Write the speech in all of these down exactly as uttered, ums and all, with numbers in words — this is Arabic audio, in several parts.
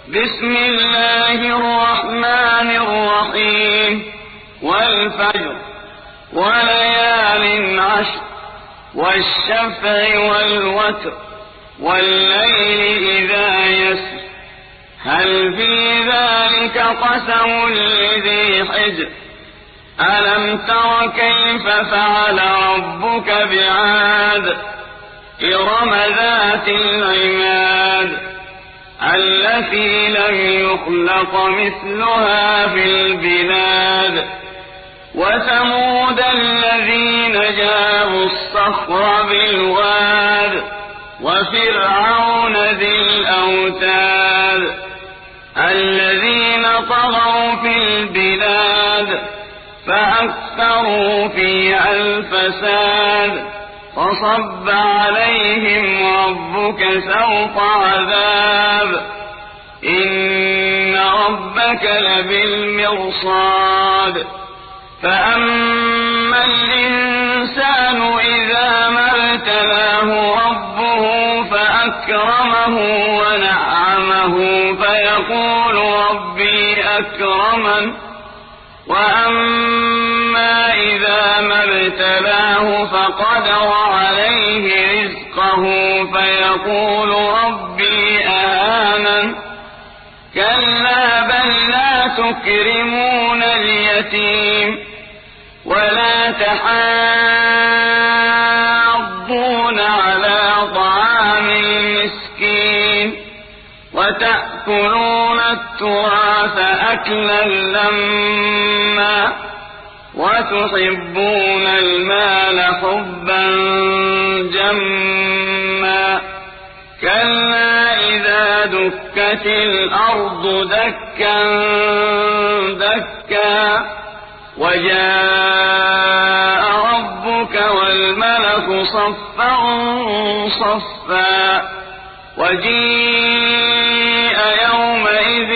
بسم الله الرحمن الرحيم والفجر وليال عشر والشفع والوتر والليل إذا يسر هل في ذلك قسم لذي حجر ألم تر كيف فعل ربك بعاد إرم ذات العماد التي لم يخلق مثلها في البلاد وثمود الذين جابوا الصخر بالواد وفرعون ذي الأوتاد الذين طغوا في البلاد فأكثروا فيها الفساد فصب عليهم ربك سوط عذاب إن ربك لبالمرصاد فأما الإنسان إذا ما ابتلاه ربه فأكرمه ونعمه فيقول ربي أكرمن وأما إذا ما ابتلاه فقدر عليه رزقه فيقول ربي أهانن كلا بل لا تكرمون اليتيم ولا تحاضون على طعام المسكين وتأكلون التراث أكلا لما وتحبون المال حبا جما كلا إذا دكت الأرض دكا دكا وجاء ربك والملك صفا صفا وجيء يومئذ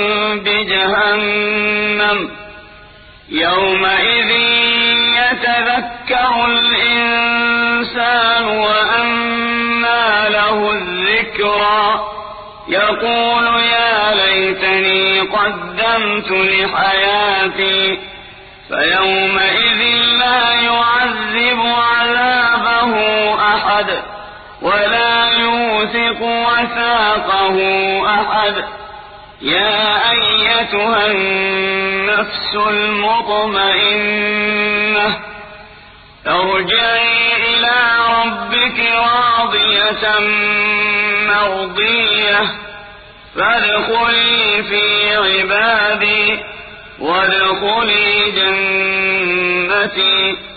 بجهنم يومئذ يتذكر الإنسان وأنى له الذكرى يقول يا ليتني قدمت لحياتي فيومئذ لا يعذب عذابه أحد ولا يوثق وثاقه أحد يا أيتها النفس المطمئنة ارجعي إلى ربك راضية مرضية فادخلي في عبادي وادخلي جنتي